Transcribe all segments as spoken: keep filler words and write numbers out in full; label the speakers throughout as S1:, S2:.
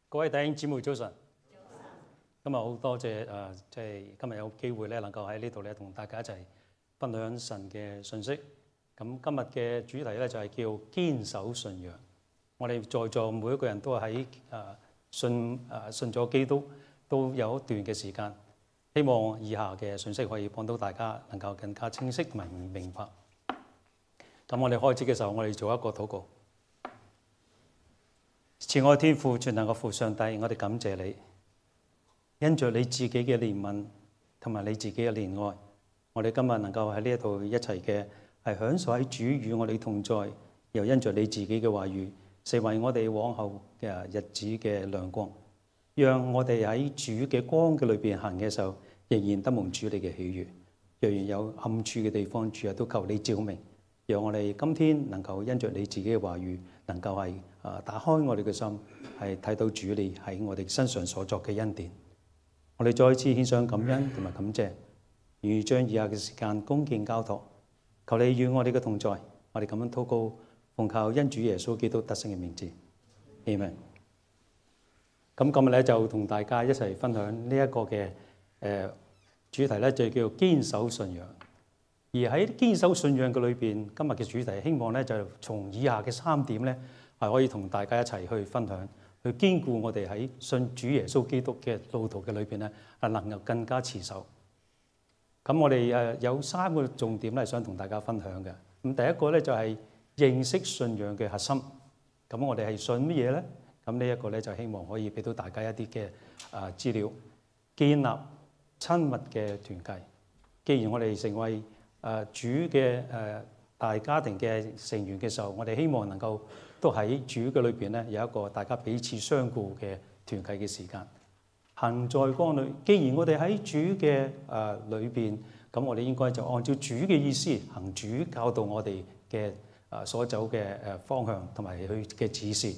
S1: 各位弟兄姊妹早晨。今日好多謝誒，即係今日有機會咧，能夠喺呢度咧同大家一齊分享神嘅信息。咁今日嘅主題咧就係叫堅守信仰。我哋在座每一個人都係喺誒信誒信咗基督都有一段嘅時間。希望以下嘅信息可以幫到大家能夠更加清晰同埋明白。咁我哋開始嘅時候，我哋做一個禱告。慈愛天父，全能嘅父上帝，我哋感謝你，因着你自己嘅憐憫同埋你自己嘅憐愛，我哋今日能夠喺呢一度一齊嘅係享受喺主與我哋同在，又因着你自己嘅話語，成為我哋往後嘅日子嘅亮光，讓我哋喺主嘅光嘅裏邊行嘅時候，仍然得蒙主你嘅喜悅。若然有暗處嘅地方，主啊都求你照明，讓我哋今天能夠因着你自己嘅話語，能夠係啊打開我哋嘅心，係睇到主你喺我哋身上所作嘅恩典。我哋再次獻上感恩同埋感謝，願意將以下嘅時間恭敬交託，求你與我哋嘅同在。我哋咁樣禱告，奉靠恩主耶穌基督得勝嘅名字，阿們。咁今日咧就同大家一齊分享呢一個嘅誒主題咧，就叫做堅守信仰。而喺堅守信仰嘅裏邊，今日嘅主題希望咧就從以下嘅三點咧，係可以同大家一齊去分享，去堅固我哋喺信主耶穌基督嘅路途嘅裏邊咧，係能夠更加持守。咁我哋誒有三個重點咧，想同大家分享嘅。咁第一個咧就係認識信仰嘅核心。咁我哋係信乜嘢咧？咁呢一個咧就希望可以俾到大家一啲嘅誒資料，建立親密嘅團契。既然我哋成為誒主嘅誒大家庭嘅成員嘅時候，我哋希望能夠都喺主嘅裏邊咧有一個大家彼此相顧嘅團契嘅時間。行在光裏，既然我哋喺主嘅誒裏邊，咁我哋應該就按照主嘅意思行主教導我哋嘅誒所走嘅誒方向同埋佢嘅指示。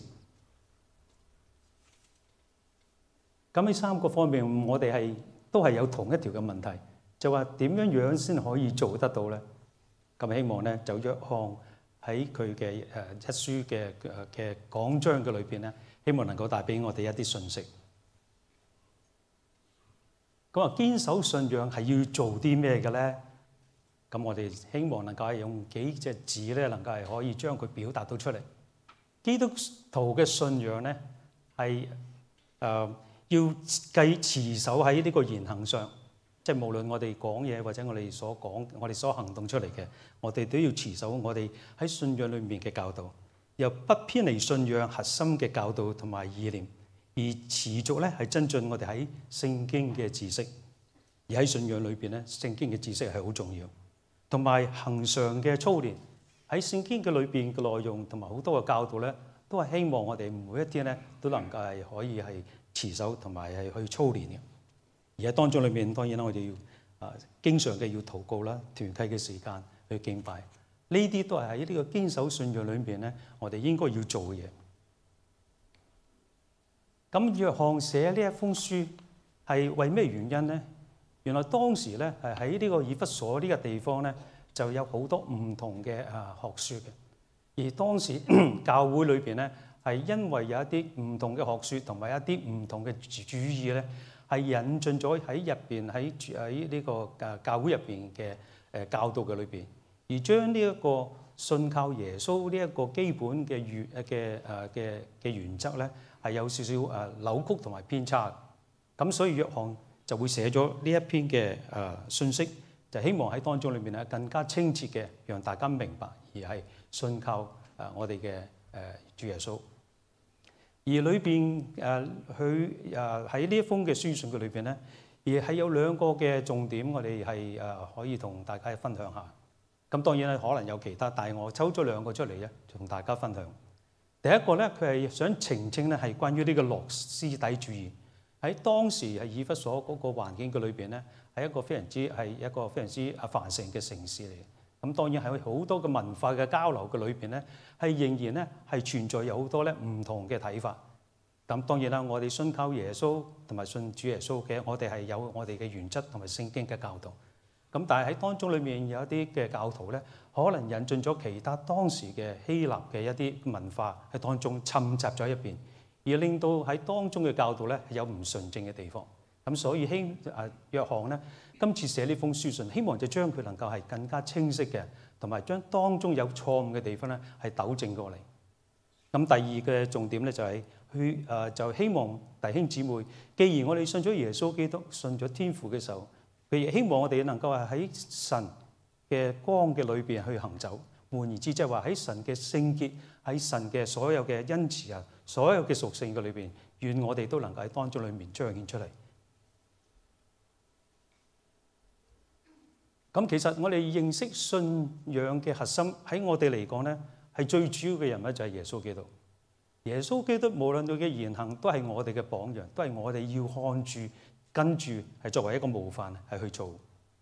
S1: 咁呢三個方面，我哋係都係有同一條嘅問題。就話點樣樣先可以做得到咧？咁希望咧就約翰喺佢嘅誒一書嘅誒嘅講章嘅裏邊咧，希望能夠帶俾我哋一啲信息。咁話堅守信仰係要做啲咩嘅咧？咁我哋希望能夠係用幾隻字咧，能夠係可以將佢表達到出嚟。基督徒嘅信仰咧係誒要繼持守喺呢個言行上。即係無論我哋講嘢或者我哋所講、我哋所行動出嚟嘅，我哋都要持守我哋喺信仰裏面嘅教導，又不偏離信仰核心嘅教導同埋意念，而持續咧係增進我哋喺聖經嘅知識。而喺信仰裏邊咧，聖經嘅知識係好重要，同埋恆常嘅操練喺聖經嘅裏邊嘅內容同埋好多嘅教導咧，都係希望我哋每一天咧都能夠係可以係持守同埋係去操練嘅。而喺當中裏面，當然啦，我哋要啊經常嘅要禱告啦，團契嘅時間去敬拜，呢啲都係喺呢個堅守信仰裏面咧，我哋應該要做嘅嘢。咁約翰寫呢一封書係為咩原因咧？原來當時咧係喺呢個以弗所呢個地方咧，就有好多唔同嘅啊學說嘅。而當時教會裏邊咧係因為有一啲唔同嘅學說同埋一啲唔同嘅主義咧，係引進咗喺入邊喺喺呢個誒教會入邊嘅誒教導嘅裏邊，而將呢一個信靠耶穌呢一個基本嘅原嘅誒嘅嘅原則咧，係有少少誒扭曲同埋偏差。咁所以約翰就會寫咗呢一篇嘅誒信息，就希望喺當中裏面咧更加清澈嘅，讓大家明白而係信靠誒我哋嘅誒主耶穌。而裏邊誒佢誒喺呢一封嘅書信嘅裏邊咧，而係有兩個嘅重點，我哋係誒可以同大家分享下。咁當然咧，可能有其他，但係我抽咗兩個出嚟咧，同大家分享。第一個咧，佢係想澄清咧，係關於呢個諾斯底主義喺當時係以弗所嗰個環境嘅裏邊咧，係一個非常之係一個非常之啊繁盛嘅城市嚟嘅。咁當然喺好多嘅文化嘅交流嘅裏邊咧，係仍然咧係存在有好多咧唔同嘅睇法。咁當然啦，我哋信靠耶穌同埋信主耶穌嘅，我哋係有我哋嘅原則同埋聖經嘅教導。咁但係喺當中裏面有一啲嘅教徒咧，可能引進咗其他當時嘅希臘嘅一啲文化喺當中侵襲咗一邊， 而令到喺當中嘅教導咧有唔純正嘅地方。咁所以希啊約翰咧今次寫呢封書信，希望就將佢能夠係更加清晰嘅，同埋將當中有錯誤嘅地方咧係糾正過嚟。咁第二嘅重點咧就係去誒就希望弟兄姊妹，既然我哋信咗耶穌基督，信咗天父嘅時候，佢亦希望我哋能夠係喺神嘅光嘅裏邊去行走。換言之，即係話喺神嘅聖潔，喺神嘅所有嘅恩慈啊，所有嘅屬性嘅裏邊，願我哋都能夠喺當中裏面彰顯出嚟。咁其實我哋認識信仰嘅核心喺我哋嚟講咧，係最主要嘅人物就係耶穌基督。耶穌基督無論佢嘅言行都係我哋嘅榜樣，都係我哋要看住跟住係作為一個模範係去做。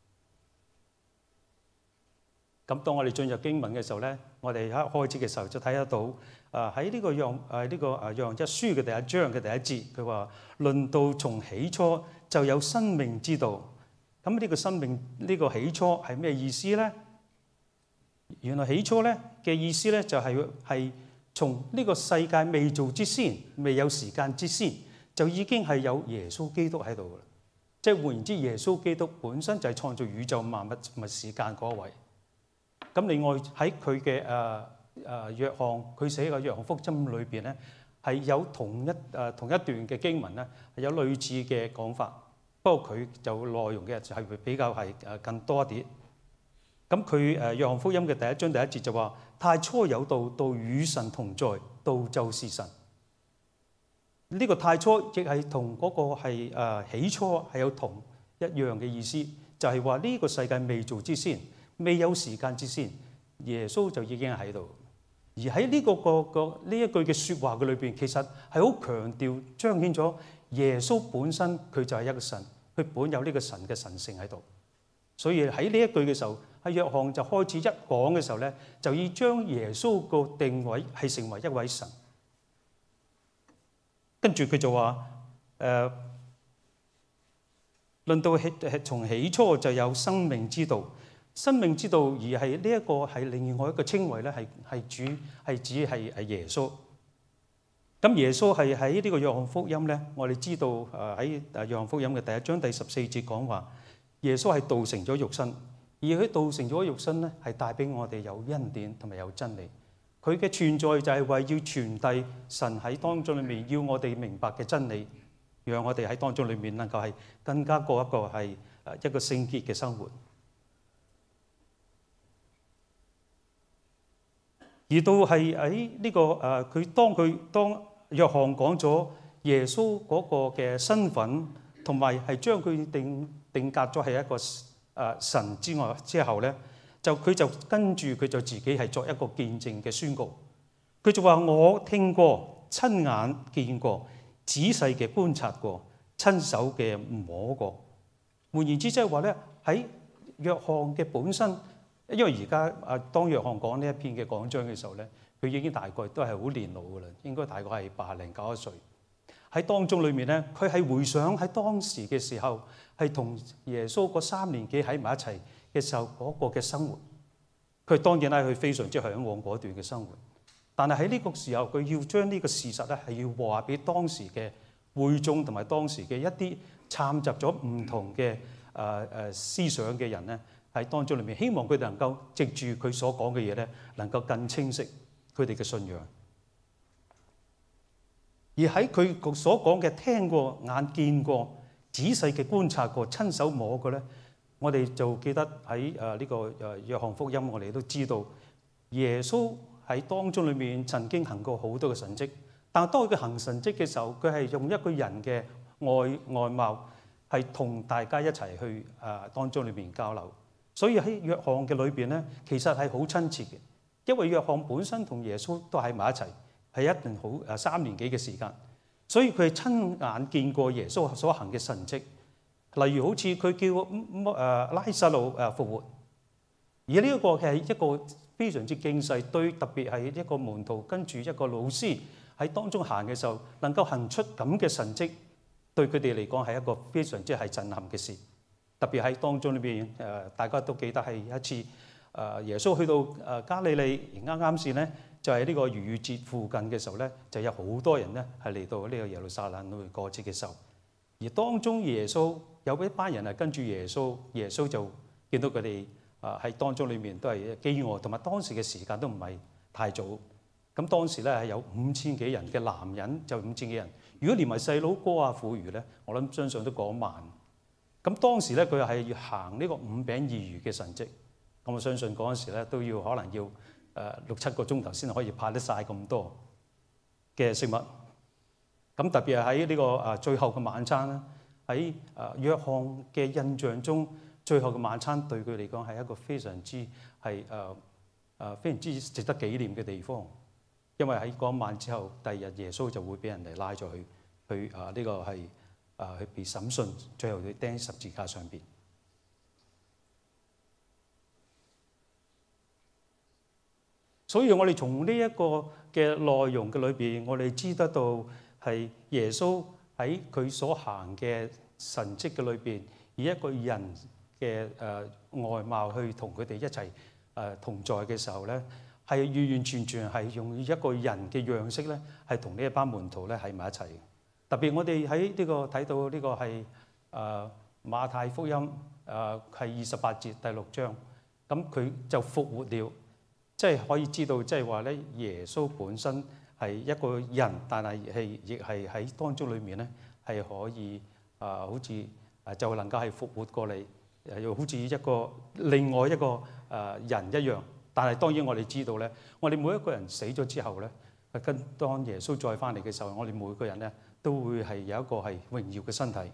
S1: 咁當我哋進入經文嘅時候咧，我哋一開始嘅時候就睇得到，啊喺呢個約誒呢個啊約翰一書嘅第一章嘅第一節，佢話論到從起初就有生命之道。咁呢個生命呢個起初係咩意思咧？原來起初咧嘅意思咧就係係從呢個世界未造之先，未有時間之先，就已經係有耶穌基督喺度㗎啦。即係換言之，耶穌基督本身就係創造宇宙萬物同埋時間嗰一位。咁另外喺佢嘅誒誒約翰，佢寫嘅約翰福音裏邊咧，係有同一誒同一段嘅經文咧，係有類似嘅講法。不過佢就內容嘅就係會比較係誒更多啲。咁佢誒約翰福音嘅第一章第一節就話：太初有道，道與神同在，道就是神。呢個太初亦係同嗰個係誒起初係有同一樣嘅意思，就係話呢個世界未造之先，未有時間之先，耶穌就已經喺度。而喺呢個個個呢一句嘅説話嘅裏邊，其實係好強調彰顯咗耶穌本身佢就係一個神，佢本有呢個神嘅神性喺度。所以喺呢一句嘅時候，喺約翰就開始一講嘅時候咧，就要將耶穌個定位係成為一位神。跟住佢就話：誒、呃，論到起係從起初就有生命之道。生命之道，而係呢一個係另外一個稱謂咧，係係主係指係係耶穌。咁耶穌係喺呢個約翰福音咧，我哋知道誒喺誒約翰福音嘅第一章第十四節講話，耶穌係道成咗肉身，而佢道成咗肉身咧，係帶俾我哋有恩典同埋有真理。佢嘅存在就係為要傳遞神喺當中裏面要我哋明白嘅真理，讓我哋喺當中裏面能夠係更加過一個係誒一個聖潔嘅生活。而到係喺呢個誒，佢當佢當約翰講咗耶穌嗰個嘅身份，同埋係將佢定定格咗係一個誒神之外之後咧，就佢就跟住佢就自己係作一個見證嘅宣告。佢就話：我聽過、親眼見過、仔細嘅觀察過、親手嘅摸過。換言之，即係話咧喺約翰嘅本身。因為而家啊，當約翰講呢一篇嘅講章嘅時候咧，佢已經大概都係好年老噶啦，應該大概係八零九十歲。喺當中裏面咧，佢係回想喺當時嘅時候，係同耶穌嗰三年幾喺埋一齊嘅時候嗰個嘅生活。佢當然啦，佢非常之嚮往嗰段嘅生活。但係喺呢個時候，佢要將呢個事實咧，係要話俾當時嘅會眾同埋當時嘅一啲摻雜咗唔同嘅誒誒思想嘅人咧。喺當中裏面，希望佢哋能夠藉住佢所講嘅嘢咧，能夠更清晰佢哋嘅信仰。而喺佢所講嘅聽過、眼見過、仔細嘅觀察過、親手摸過咧，我哋就記得喺誒呢個誒約翰福音，我哋都知道耶穌喺當中裏面曾經行過好多嘅神蹟。但係當佢行神蹟嘅時候，佢係用一個人嘅外外貌，係同大家一齊去誒當中裏面交流。所以喺約翰嘅裏邊咧，其實係好親切嘅，因為約翰本身同耶穌都喺埋一齊，係一段好誒三年幾嘅時間，所以佢係親眼見過耶穌所行嘅神蹟。例如好似佢叫誒拉撒路誒復活，而呢一個係一個非常之驚世，對特別係一個門徒跟住一個老師喺當中行嘅時候，能夠行出咁嘅神蹟，對佢哋嚟講係一個非常之係震撼嘅事。特別喺當中裏邊，誒大家都記得係一次誒耶穌去到誒加利利，而啱啱先咧就係呢個逾越節附近嘅時候咧，就有好多人咧係嚟到呢個耶路撒冷去過節嘅時候，而當中耶穌有一班人係跟住耶穌，耶穌就見到佢哋啊喺當中裏面都係飢餓，同埋當時嘅時間都唔係太早。咁當時咧係有五千幾人嘅男人，就五千幾人。如果連埋細佬哥啊婦孺咧，我諗相信都過萬。咁當時咧佢係要行呢個五餅二魚嘅神蹟。咁我相信嗰陣時咧都要可能要誒六七個鐘頭先可以派得晒咁多嘅食物。咁特別係喺呢個誒最後嘅晚餐咧，喺誒約翰嘅印象中，最後嘅晚餐對佢嚟講係一個非常之係誒誒非常之值得紀念嘅地方。因為喺嗰晚之後，第二日耶穌就會俾人哋拉咗去去啊呢個係啊去被審訊，最後佢釘喺十字架上邊。所以我哋從呢一個嘅內容嘅裏邊，我哋知得到係耶穌喺佢所行嘅神蹟嘅裏邊，以一個人嘅誒外貌去同佢哋一齊誒同在嘅時候咧，係完完全全係用一個人嘅樣式咧，係同呢一班門徒咧喺埋一齊。特別我哋喺呢個睇到呢個係誒馬太福音誒係二十八節第六章，咁佢就復活了，即係可以知道，即係話咧耶穌本身係一個人，但係係亦係喺當中裏面咧係可以啊，好似啊就能夠係復活過嚟，又好似一個另外一個誒人一樣。但係當然我哋知道咧，我哋每一個人死咗之後咧，跟當耶穌再翻嚟嘅時候，我哋每個人咧都會係有一個係榮耀嘅身體。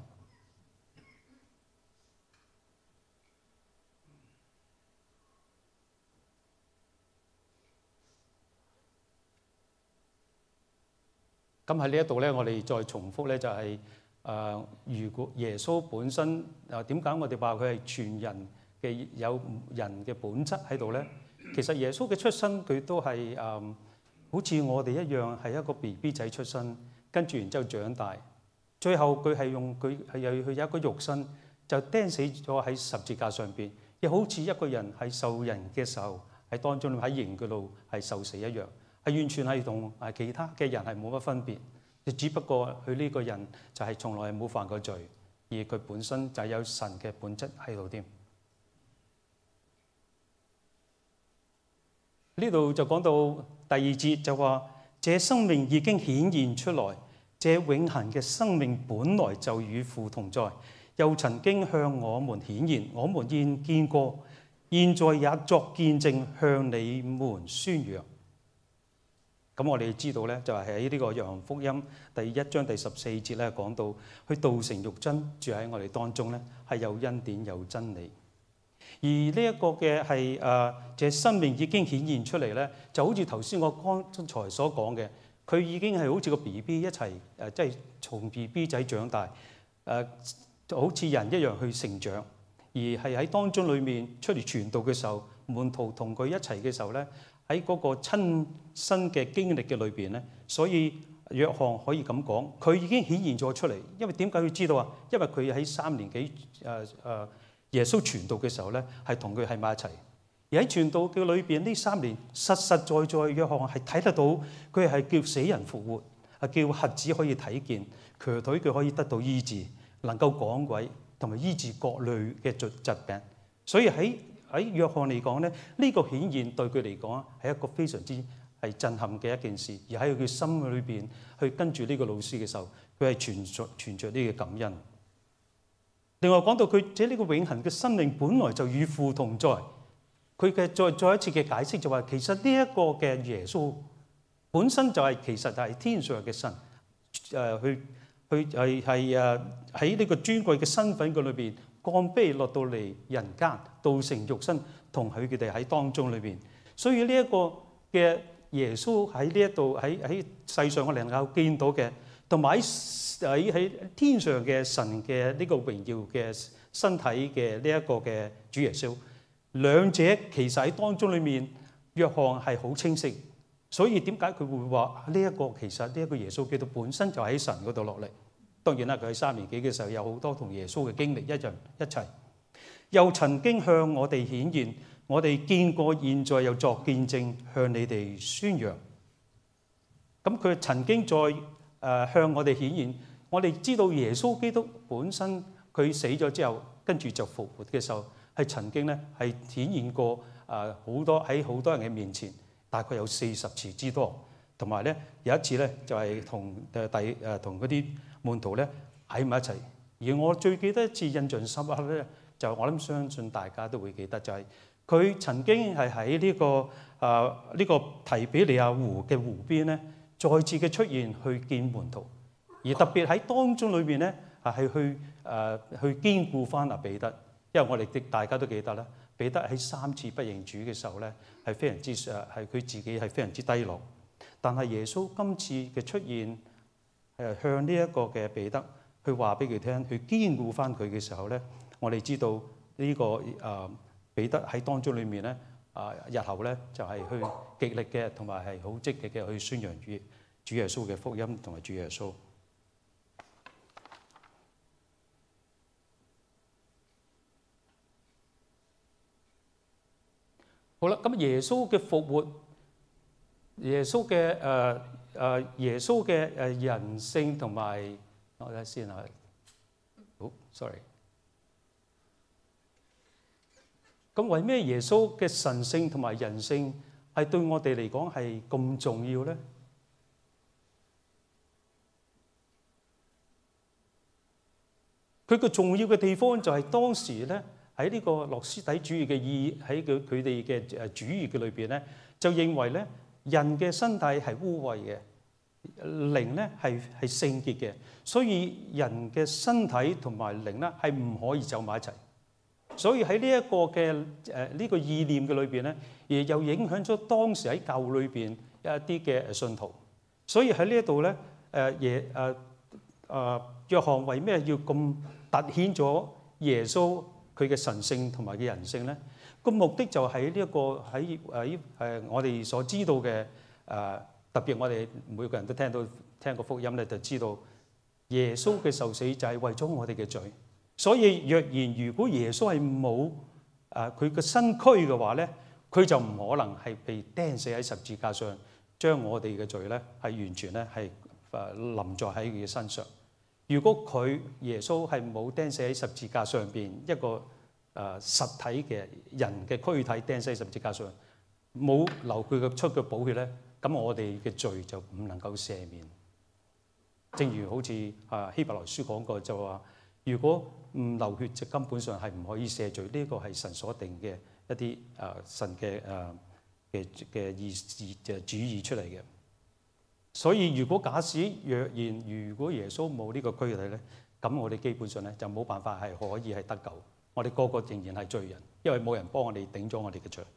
S1: 咁喺呢一度咧，我哋再重複咧就係誒，如果耶穌本身誒點解我哋話佢係全人嘅有人嘅本質喺度咧？其實耶穌嘅出生佢都係誒，好似我哋一樣係一個 B B 仔出生，跟住然之後長大，最後佢係用佢係又佢有一個肉身就釘死咗喺十字架上邊，亦好似一個人係受人嘅時候喺當中喺刑嗰度係受死一樣，係完全係同誒其他嘅人係冇乜分別，只不過佢呢個人就係從來係冇犯過罪，而佢本身就係有神嘅本質喺度添。呢度就講到第二節就話，這生命已經顯現出來，這永恆嘅生命本來就與父同在，又曾經向我們顯現，我們現見過，現在也作見證向你們宣揚。咁我哋知道咧，就係喺呢個約翰福音第一章第十四節咧講到，佢道成肉身住喺我哋當中咧，係有恩典有真理。而呢一個嘅係誒，這生命已經顯現出嚟咧，就好似頭先我剛才所講嘅，佢已經係好似個 B B 一齊誒，即係從 B B 仔長大誒，就好似人一樣去成長。而係喺當中裏面出嚟傳道嘅時候，門徒同佢一齊嘅時候咧，喺嗰個親身嘅經歷嘅裏邊咧，所以約翰可以咁講，佢已經顯現咗出嚟。因為點解要知道啊？因為佢喺三年幾誒誒耶穌傳道嘅時候咧，係同佢喺埋一齊。而喺傳道嘅裏邊呢三年，實實在在約翰係睇得到佢係叫死人復活，係叫瞎子可以睇見，瘸腿佢可以得到醫治，能夠趕鬼同埋醫治各類嘅疾疾病。所以喺喺約翰嚟講咧，呢個顯現對佢嚟講係一個非常之係震撼嘅一件事。而喺佢心裏邊去跟住呢個老師嘅時候，佢係存著存著呢個感恩。另外講到佢這呢個永恆嘅生命本來就與父同在，佢嘅再再一次嘅解釋就話，其實呢一個嘅耶穌本身就係其實就係天上嘅神，誒去去係係誒喺呢個尊貴嘅身份嘅裏邊降卑落到嚟人間，道成肉身，同佢哋喺當中裏邊。所以呢一個嘅耶穌喺呢一度喺喺世上我哋能夠見到嘅，同埋喺喺天上嘅神嘅呢個榮耀嘅身體嘅呢一個嘅主耶穌，兩者其實喺當中裏面，約翰係好清晰。所以點解佢會話呢一個其實呢一個耶穌基督本身就喺神嗰度落嚟？當然啦，佢喺三年幾嘅時候有好多同耶穌嘅經歷一樣一齊，又曾經向我哋顯現， 我哋見過，現在又作見證，向你哋宣揚。咁佢曾經在誒、呃、向我哋顯現，我哋知道耶穌基督本身佢死咗之後，跟住就復活嘅時候，係曾經咧係顯現過誒好多喺好多人嘅面前，大概有四十次之多。同埋咧有一次咧就係同誒第誒同嗰啲門徒咧喺埋一齊。而我最記得一次印象深刻咧，就我諗相信大家都會記得，就係、是、佢曾經係喺呢個誒呢、呃這個提比利亞湖嘅湖邊咧，再次嘅出現去見門徒，而特別喺當中裏邊咧係去誒、呃、去堅固翻阿彼得，因為我哋大家都記得啦，彼得喺三次不認主嘅時候咧係非常之誒係佢自己係非常之低落，但係耶穌今次嘅出現誒向呢一個嘅彼得。去話俾佢聽，去堅固翻佢嘅時候咧，我哋知道呢、這個誒、呃、彼得喺當中裏面咧，啊、呃、日後咧就係、是、去極力嘅，同埋係好積極嘅去宣揚主主耶穌嘅福音同埋主耶穌。好啦，咁耶穌嘅復活，耶穌嘅誒誒耶穌嘅誒人性同埋。我睇下先啊，好 sorry。咁為咩耶穌嘅神性同埋人性係對我哋嚟講係咁重要咧？佢個重要嘅地方就係當時咧喺呢個諾斯底主義嘅意喺佢佢哋嘅誒主義嘅裏邊咧，就認為咧人嘅身體係污穢嘅。靈咧係係聖潔嘅，所以人嘅身體同埋靈咧係唔可以走埋一齊。所以喺呢一個嘅誒呢個意念嘅裏邊咧，而又影響咗當時喺教會裏邊一啲嘅信徒。所以喺呢一度咧誒耶誒誒約翰為咩要咁凸顯咗耶穌佢嘅神性同埋嘅人性咧？個目的就喺呢一個喺喺誒我哋所知道嘅誒。呃特別我哋每個人都聽到聽過福音咧，就知道耶穌嘅受死就係為咗我哋嘅罪。所以若然如果耶穌係冇誒佢嘅身軀嘅話咧，佢就唔可能係被釘死喺十字架上，將我哋嘅罪咧係完全咧係誒臨在喺佢嘅身上。如果佢耶穌係冇釘死喺十字架上邊一個誒實體嘅人嘅軀體釘死喺十字架上，冇流佢嘅出嘅寶血咧。咁我哋嘅罪就唔能夠赦免，正如好似啊希伯來書講過就話，如果唔流血，就根本上係唔可以赦罪。呢個係神所定嘅一啲啊神嘅啊嘅嘅意意嘅主意出嚟嘅。所以如果假使若然如果耶穌冇呢個軀體咧，咁我哋基本上咧就冇辦法係可以係得救。我哋個個仍然係罪人，因為冇人幫我哋頂咗我哋嘅罪。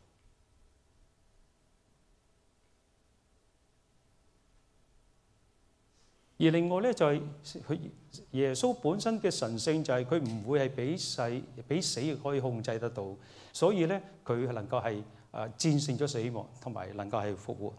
S1: 而另外咧就係佢耶穌本身嘅神性就係佢唔會係俾死俾死可以控制得到，所以咧佢係能夠係誒戰勝咗死亡，同埋能夠係復活。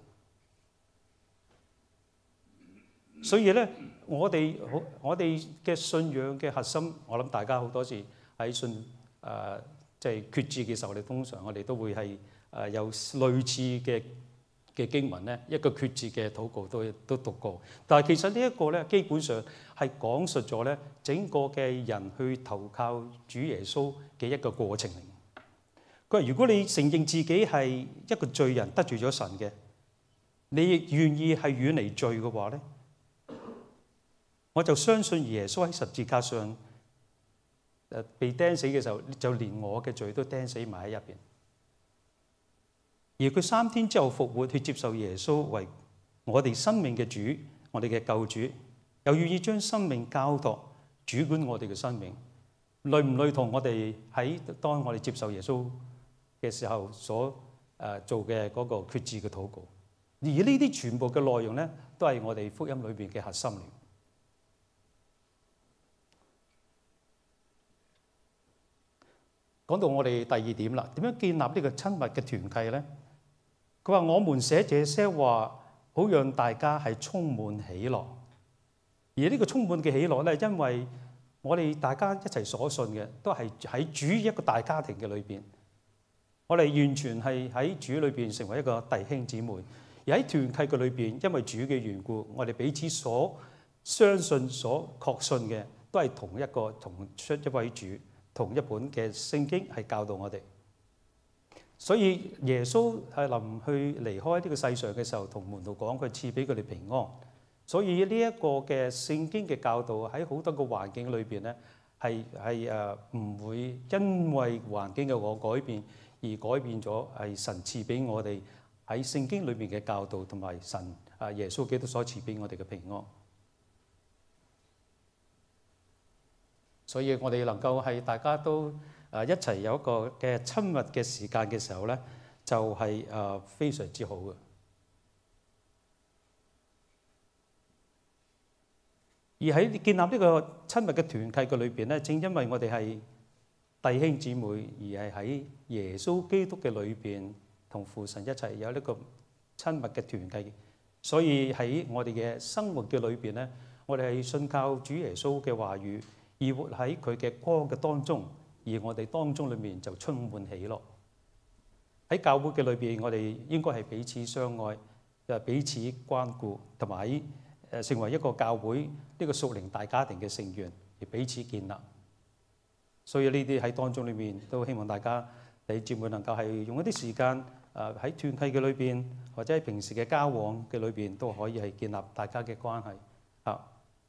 S1: 所以咧我哋好我哋嘅信仰嘅核心，我諗大家好多時喺信誒即係決志嘅時候，我哋通常我哋都會係誒有類似嘅嘅經文咧，一個決志嘅禱告都都讀過，但係其實呢一個咧，基本上係講述咗咧整個嘅人去投靠主耶穌嘅一個過程嚟。佢話：如果你承認自己係一個罪人，得罪咗神嘅，你亦願意係遠離罪嘅話咧，我就相信耶穌喺十字架上誒被釘死嘅時候，就連我嘅罪都釘死埋喺入邊。而佢三天之後復活，去接受耶穌為我哋生命嘅主，我哋嘅救主，又願意將生命交託主管我哋嘅生命，類唔類同我哋喺當我哋接受耶穌嘅時候所誒做嘅嗰個決志嘅禱告？而呢啲全部嘅內容咧，都係我哋福音裏邊嘅核心嚟。講到我哋第二點啦，點樣建立呢個親密嘅團契咧？佢話：我們寫這些話，好讓大家係充滿喜樂。而呢個充滿嘅喜樂咧，因為我哋大家一齊所信嘅，都係喺主一個大家庭嘅裏邊。 我哋完全係喺主裏邊成為一個弟兄姊妹。而喺團契嘅裏邊，因為主嘅緣故，我哋彼此所相信、所確信嘅，都係同一個同出一位主，同一本嘅聖經係教導我哋。所以耶穌係臨去離開呢個世上嘅時候，同門徒講，佢賜俾佢哋平安。所以呢一個嘅聖經嘅教導喺好多個環境裏邊咧，係係誒唔會因為環境嘅我改變而改變咗係神賜俾我哋喺聖經裏面嘅教導，同埋神啊耶穌基督所賜俾我哋嘅平安。所以我哋能夠係大家都誒一齊有一個嘅親密嘅時間嘅時候咧，就係誒非常之好嘅。而喺建立呢個親密嘅團契嘅裏邊咧，正因為我哋係弟兄姊妹，而係喺耶穌基督嘅裏邊同父神一齊有呢個親密嘅團契，所以喺我哋嘅生活嘅裏邊咧，我哋係信靠主耶穌嘅話語，而活喺佢嘅光嘅當中，而我哋當中裏面就充滿喜樂。喺教會嘅裏邊，我哋應該係彼此相愛，誒彼此關顧，同埋喺誒成為一個教會呢個屬靈大家庭嘅成員，而彼此建立。所以呢啲喺當中裏面都希望大家弟兄姊妹能夠係用一啲時間誒喺團契嘅裏邊，或者喺平時嘅交往嘅裏邊都可以係建立大家嘅關係。啊，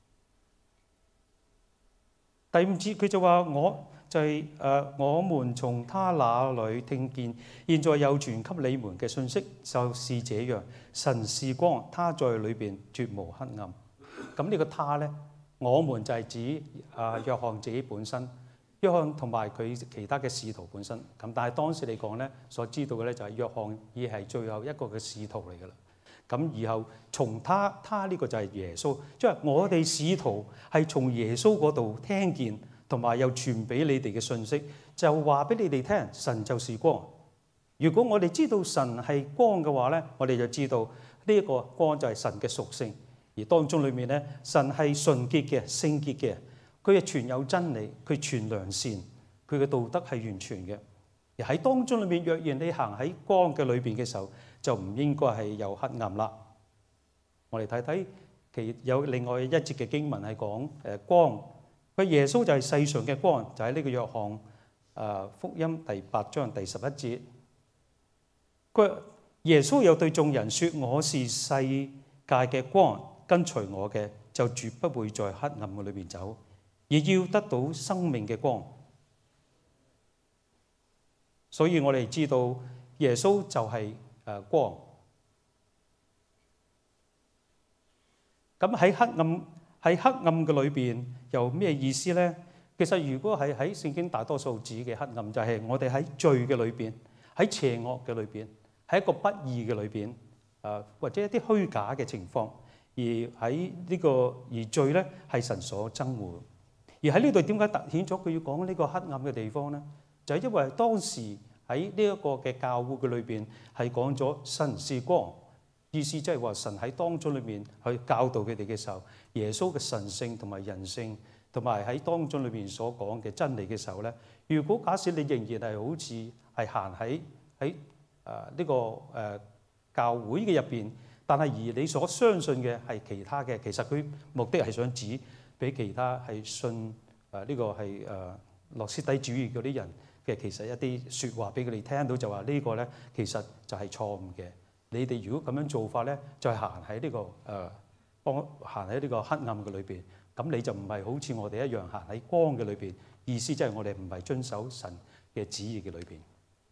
S1: 第五節佢就話我就係誒我們從他那裏聽見，現在又傳給你們嘅信息，就是這樣。神是光，他在裏邊絕無黑暗。咁呢個他咧，我們就係指啊約翰自己本身，約翰同埋佢其他嘅使徒本身。咁但係當時嚟講咧，所知道嘅咧就係約翰已係最後一個嘅使徒嚟㗎啦。咁以後從他，他呢個就係耶穌，即係我哋使徒係從耶穌嗰度聽見，同埋又傳俾你哋嘅信息，就話俾你哋聽，神就是光。如果我哋知道神係光嘅話咧，我哋就知道呢一個光就係神嘅屬性。而當中裏面咧，神係純潔嘅、聖潔嘅，佢係全有真理，佢全良善，佢嘅道德係完全嘅。而喺當中裏面，若然你行喺光嘅裏邊嘅時候，就唔應該係有黑暗啦。我哋睇睇其有另外一節嘅經文係講誒光，佢耶穌就係世上嘅光，就喺呢個約翰誒福音第八章第十一節。佢耶穌又對眾人説：我是世界嘅光，跟隨我嘅就絕不會在黑暗嘅裏邊走，而要得到生命嘅光。所以我哋知道耶穌就係誒光。咁喺黑暗喺黑暗嘅裏邊有咩意思咧？其實如果係喺聖經大多數指嘅黑暗，就係我哋喺罪嘅裏邊，喺邪惡嘅裏邊，喺一個不義嘅裏邊，誒或者一啲虛假嘅情況，而喺呢個而罪咧係神所憎惡。而喺呢度點解突顯咗佢要講呢個黑暗嘅地方咧？就係因為當時喺呢一個嘅教會嘅裏邊係講咗神是光，意思即係話神喺當中裏面去教導佢哋嘅時候，耶穌嘅神性同埋人性，同埋喺當中裏邊所講嘅真理嘅時候咧，如果假設你仍然係好似係行喺喺誒呢個誒教會嘅入邊，但係而你所相信嘅係其他嘅，其實佢目的係想指俾其他係信誒呢個係誒諾斯底主義嗰啲人嘅，其實一啲説話俾佢哋聽到，就話呢個咧其實就係錯誤嘅。你哋如果咁樣做法咧，就係行喺呢個誒幫行喺呢個黑暗嘅裏邊，咁你就唔係好似我哋一樣行喺光嘅裏邊。意思即係我哋唔係遵守神嘅旨意嘅裏邊。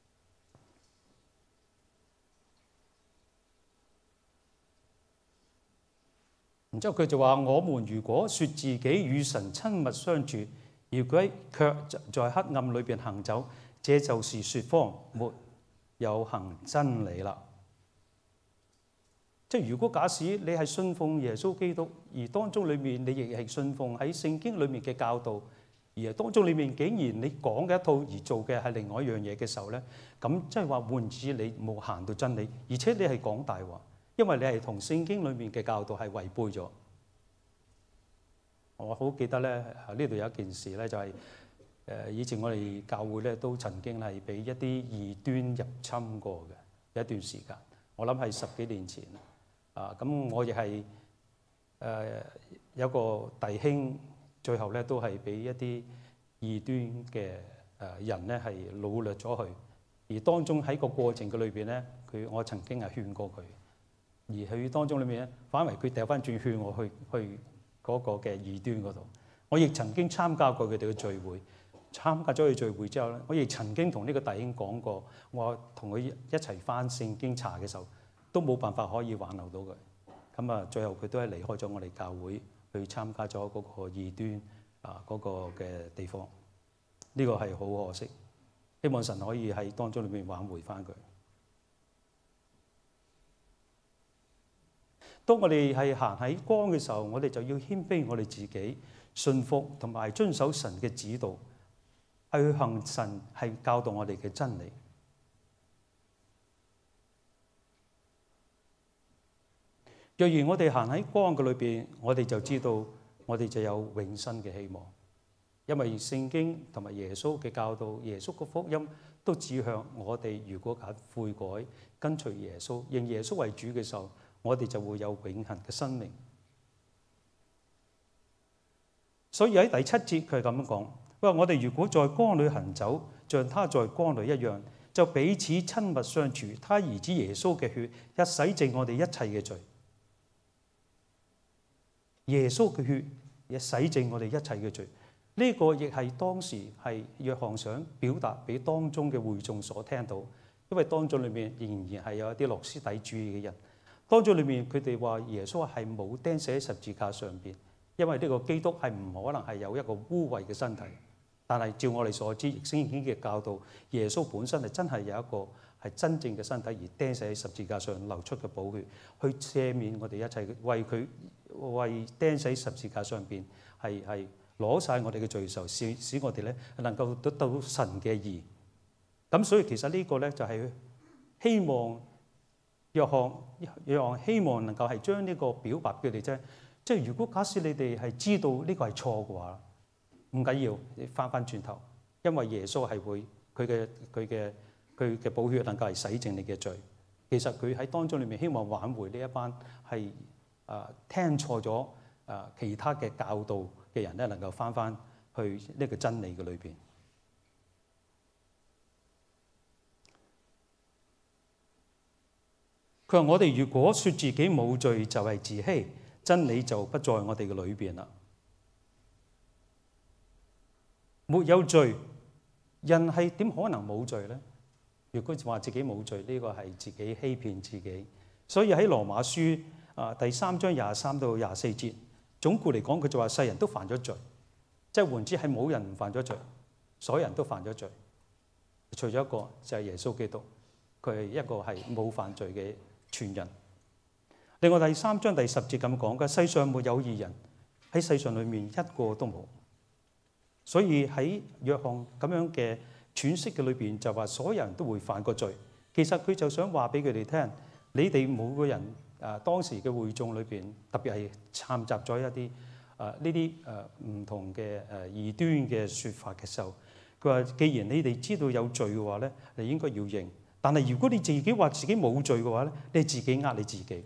S1: 然之後佢就話：我們如果説自己與神親密相處，如果卻在黑暗裏邊行走，這就是説謊，沒有行真理啦。即係如果假使你係信奉耶穌基督，而當中裏面你亦係信奉喺聖經裏面嘅教導，而係當中裏面竟然你講嘅一套而做嘅係另外一樣嘢嘅時候咧，咁即係話換之你冇行到真理，而且你係講大話，因為你係同聖經裏面嘅教導係違背咗。我好記得咧，呢度有一件事咧，就係誒以前我哋教會咧都曾經係俾一啲異端入侵過嘅，有一段時間，我諗係十幾年前啊。咁我亦係誒有個弟兄，最後咧都係俾一啲異端嘅誒人咧係擄掠咗去，而當中喺個過程嘅裏邊咧，佢我曾經係勸過佢，而佢當中裏面咧，反為佢掉翻轉勸我去去嗰個嘅異端嗰度。我亦曾經參加過佢哋嘅聚會，參加咗佢聚會之後咧，我亦曾經同呢個弟兄講過，我同佢一齊翻聖經查嘅時候，都冇辦法可以挽留到佢。咁啊，最後佢都係離開咗我哋教會，去參加咗嗰個異端啊嗰個嘅地方。呢個係好可惜，希望神可以喺當中裏面挽回翻佢。當我哋係行喺光嘅時候，我哋就要謙卑我哋自己，順服同埋遵守神嘅指導，係去行神係教導我哋嘅真理。若然我哋行喺光嘅裏邊，我哋就知道我哋就有永生嘅希望，因為聖經同埋耶穌嘅教導、耶穌嘅福音都指向我哋，如果肯悔改、跟隨耶穌、認耶穌為主嘅時候，我哋就會有永恆嘅生命。所以喺第七節佢係咁樣講：佢話我哋如果在光裏行走，像他在光裏一樣，就彼此親密相處。他兒子耶穌嘅血一洗淨我哋一切嘅罪。耶穌嘅血亦洗淨我哋一切嘅罪。呢、這個亦係當時係約翰想表達俾當中嘅會眾所聽到，因為當中裏面仍然係有一啲諾斯底主義嘅人。當中裏面佢哋話耶穌係冇釘死喺十字架上邊，因為呢個基督係唔可能係有一個污穢嘅身體。但係照我哋所知，聖經嘅教導，耶穌本身係真係有一個係真正嘅身體，而釘死喺十字架上流出嘅寶血，去赦免我哋一切，為佢為釘死十字架上邊係係攞晒我哋嘅罪仇，使使我哋咧能夠得到神嘅義。咁所以其實呢個咧就係希望約翰約翰希望能夠係將呢個表白俾佢哋啫。即係如果假使你哋係知道呢個係錯嘅話，唔緊要，你翻翻轉頭，因為耶穌係會佢嘅佢嘅佢嘅寶血能夠係洗淨你嘅罪。其實佢喺當中裏面希望挽回呢一班係啊聽錯咗啊其他嘅教導嘅人咧，能夠翻翻去呢個真理嘅裏邊。佢話：我哋如果說自己冇罪，就係自欺，真理就不在我哋嘅裏邊啦。沒有罪，人係點可能冇罪咧？如果話自己冇罪，呢個係自己欺騙自己。所以喺羅馬書啊第三章廿三到廿四節，總括嚟講，佢就話世人都犯咗罪，即係換之係冇人唔犯咗罪，所有人都犯咗罪，除咗一個就係耶穌基督，佢係一個係冇犯罪嘅傳人。另外第三章第十節咁講嘅，世上沒有義人，喺世上裏面一個都冇。所以喺約翰咁樣嘅詮釋嘅裏邊，就話所有人都會犯過罪。其實佢就想話俾佢哋聽，你哋每個人啊，當時嘅會眾裏邊，特別係摻雜咗一啲啊呢啲誒唔同嘅誒異端嘅説法嘅時候，佢話：既然你哋知道有罪嘅話咧，你應該要認。但係如果你自己話自己冇罪嘅話咧，你自己呃你自己。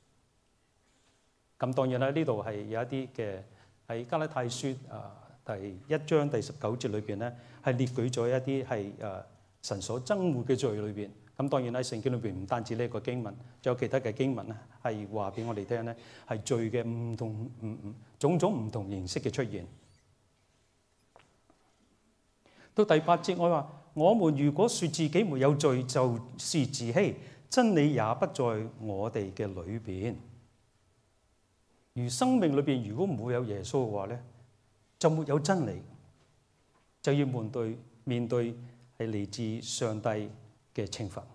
S1: 咁當然啦，呢度係有一啲嘅喺加拉太書啊。第一章第十九節裏邊咧，係列舉咗一啲係誒神所憎惡嘅罪裏邊。咁當然喺聖經裏邊唔單止呢一個經文，仲有其他嘅經文咧，係話俾我哋聽咧，係罪嘅唔同唔唔種種唔同形式嘅出現。到第八節，我話：我們如果説自己沒有罪，就是自欺，真理也不在我哋嘅裏邊。如生命裏邊如果唔會有耶穌嘅話咧，就沒有真理，就要面對面對係嚟自上帝嘅懲罰。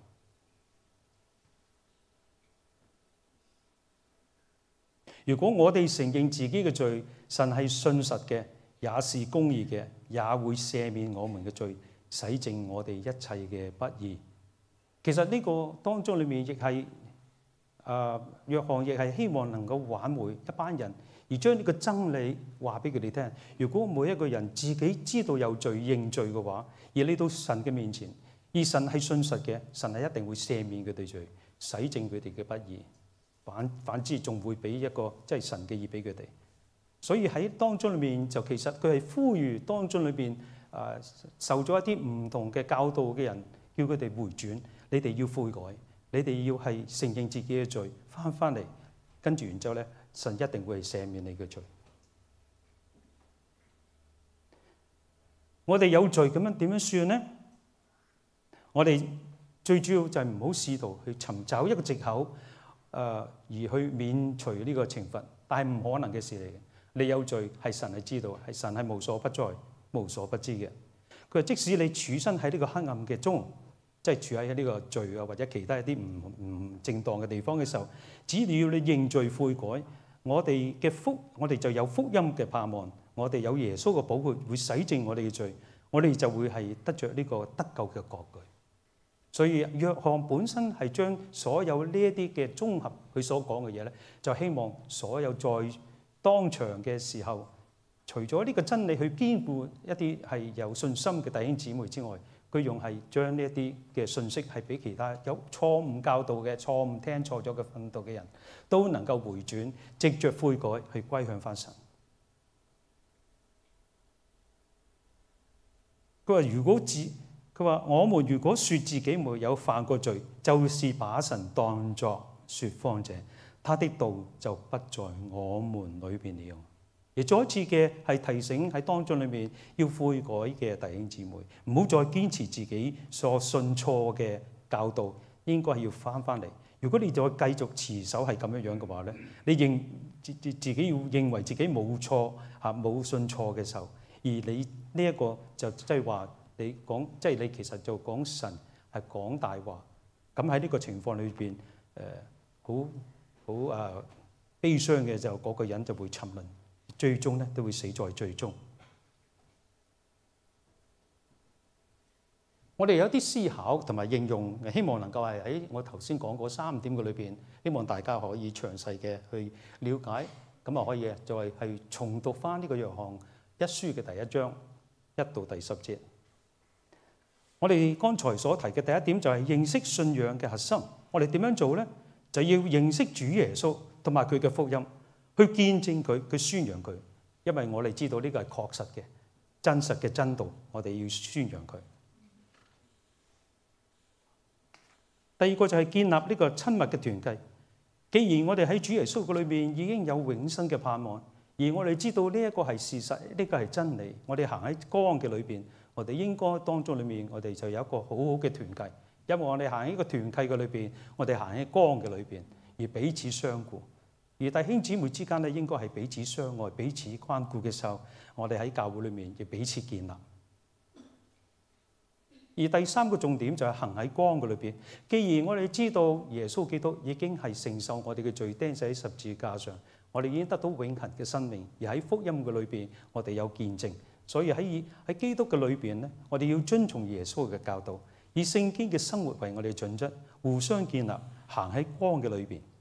S1: 如果我哋承認自己嘅罪，神係信實嘅，也是公義嘅，也會赦免我們嘅罪，洗淨我哋一切嘅不義。其實呢個當中裏面亦係啊，約翰亦係希望能夠挽回一班人， 而將呢個真理話俾佢哋聽。如果每一個人自己知道有罪認罪嘅話，而嚟到神嘅面前，而神係信實嘅，神係一定會赦免佢哋罪，洗淨佢哋嘅不義。反反之，仲會俾一個即係神嘅義俾佢哋。所以喺當中裏面就其實佢係呼籲當中裏邊誒受咗一啲唔同嘅教導嘅人，叫佢哋回轉，你哋要悔改，你哋要係承認自己嘅罪，翻翻嚟，跟住然之後咧，神一定會係赦免你嘅罪。我哋有罪咁樣點樣算呢？我哋最主要就係唔好試圖去尋找一個藉口，誒、呃、而去免除呢個懲罰，但係唔可能嘅事嚟嘅。你有罪係神係知道，係神係無所不在、無所不知嘅。佢話即使你處身喺呢個黑暗嘅中，即係處喺呢個罪啊或者其他一啲唔唔正當嘅地方嘅時候，只要你認罪悔改，我哋嘅福，我哋就有福音嘅盼望，我哋有耶穌嘅保護，會洗淨我哋嘅罪，我哋就會係得着呢個得救嘅國據。所以約翰本身係將所有呢一啲嘅綜合佢所講嘅嘢咧，就希望所有在當場嘅時候，除咗呢個真理去堅固一啲係有信心嘅弟兄姊妹之外，佢用係將呢一啲嘅信息係俾其他有錯誤教導嘅、錯誤聽錯咗嘅訓導嘅人都能夠回轉，藉着悔改去歸向翻神。佢話：如果自佢話我們如果説自己沒有犯過罪，就是把神當作説謊者，他的道就不在我們裏邊了。而再一次嘅係提醒喺當中裏面要悔改嘅弟兄姊妹，唔好再堅持自己所信錯嘅教導，應該係要翻翻嚟。如果你再繼續持守係咁樣樣嘅話咧，你認自自自己要認為自己冇錯嚇冇信錯嘅時候，而你呢一個就即係話你講，即係你其實就講神係講大話。咁喺呢個情況裏邊，誒好好誒悲傷嘅就嗰個人就會沉淪。最終咧都會死在最終。我哋有啲思考同埋應用，希望能夠係喺我頭先講嗰三點嘅裏邊，希望大家可以詳細嘅去了解，咁啊可以就係係重讀翻呢個約翰一書嘅第一章一到第十節。我哋剛才所提嘅第一點就係認識信仰嘅核心。我哋點樣做咧？就要認識主耶穌同埋佢嘅福音。去見證佢，去宣揚佢，因為我哋知道呢個係確實嘅、真實嘅真道，我哋要宣揚佢。第二個就係建立呢個親密嘅團契。既然我哋喺主耶穌嘅裏面已經有永生嘅盼望，而我哋知道呢一個係事實，呢個係真理，我哋行喺光嘅裏邊，我哋應該當中裏面，我哋就有一個好好嘅團契。因為我哋行喺呢個團契嘅裏邊，我哋行喺光嘅裏邊，而彼此相顧。而弟兄姊妹之間咧，應該係彼此相愛、彼此關顧嘅時候，我哋喺教會裏面要彼此建立。而第三個重點就係行喺光嘅裏邊。既然我哋知道耶穌基督已經係承受我哋嘅罪，釘死喺十字架上，我哋已經得到永恆嘅生命。而喺福音嘅裏邊，我哋有見證。所以喺喺基督嘅裏邊咧，我哋要遵從耶穌嘅教導，以聖經嘅生活為我哋準則，互相建立，行喺光嘅裏邊。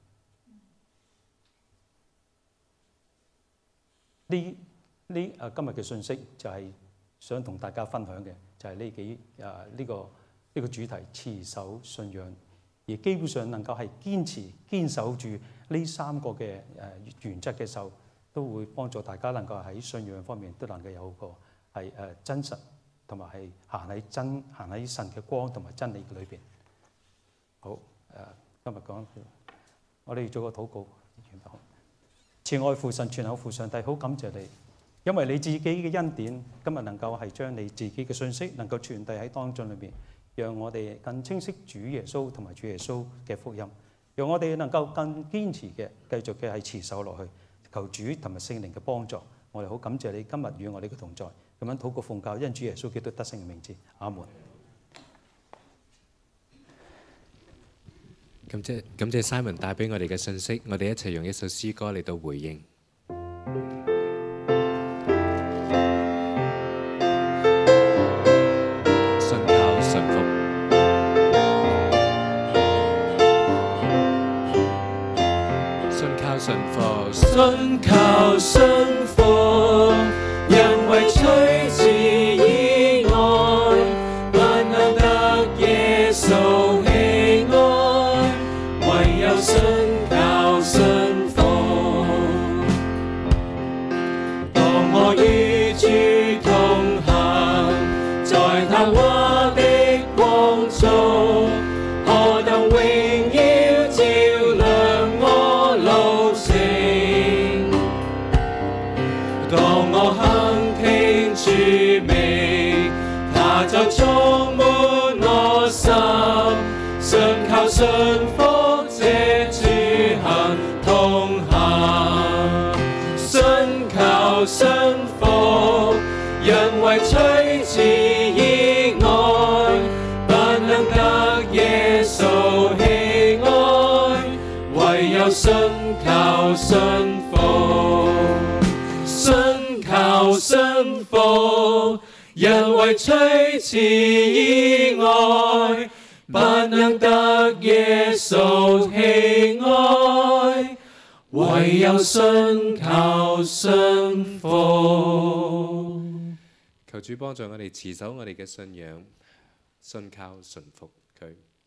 S1: 呢呢啊今日嘅信息就係想同大家分享嘅，就係呢幾啊呢個呢個主題，持守信仰，而基本上能夠係堅持堅守住呢三個嘅誒原則嘅時候，都會幫助大家能夠喺信仰方面都能夠有個係誒真實，同埋係行喺真行喺神嘅光同埋真理嘅裏邊。好誒，今日講我哋做個禱告。慈愛父神，全能父上帝，好感謝你，因為你自己嘅恩典，今日能夠係將你自己嘅信息能夠傳遞喺當中裏邊，讓我哋更清晰主耶穌同埋主耶穌嘅福音，讓我哋能夠更堅持嘅繼續嘅係持守落去，求主同埋聖靈嘅幫助。我哋好感謝你今日與我哋嘅同在，咁樣禱告奉教因主耶穌基督得勝嘅名字，阿門。
S2: 感謝感謝 Simon 帶俾我哋嘅信息，我哋一齊用一首詩歌嚟到回應。信靠順服，信靠順服，信靠順
S3: 當我肯聽主名，他就充滿我心，信靠信服這主行同行，信靠信服，因為取之以愛，不能得耶穌喜愛，唯有信靠信服，信靠信服，因為取之以愛，不能得耶穌喜愛，唯有信靠信服。
S2: 求主幫助我哋持守我哋嘅信仰，信靠順服佢。